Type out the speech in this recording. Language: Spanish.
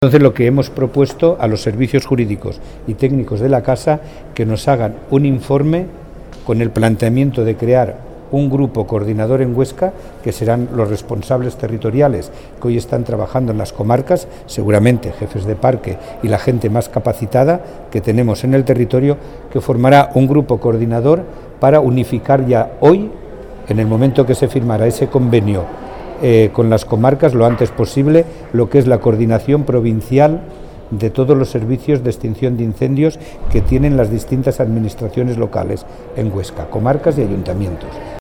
Entonces lo que hemos propuesto a los servicios jurídicos y técnicos de la Casa que nos hagan un informe con el planteamiento de crear un grupo coordinador en Huesca, que serán los responsables territoriales que hoy están trabajando en las comarcas, seguramente jefes de parque y la gente más capacitada que tenemos en el territorio, que formará un grupo coordinador para unificar ya hoy, en el momento que se firmara ese convenio con las comarcas, lo antes posible, lo que es la coordinación provincial de todos los servicios de extinción de incendios que tienen las distintas administraciones locales en Huesca, comarcas y ayuntamientos.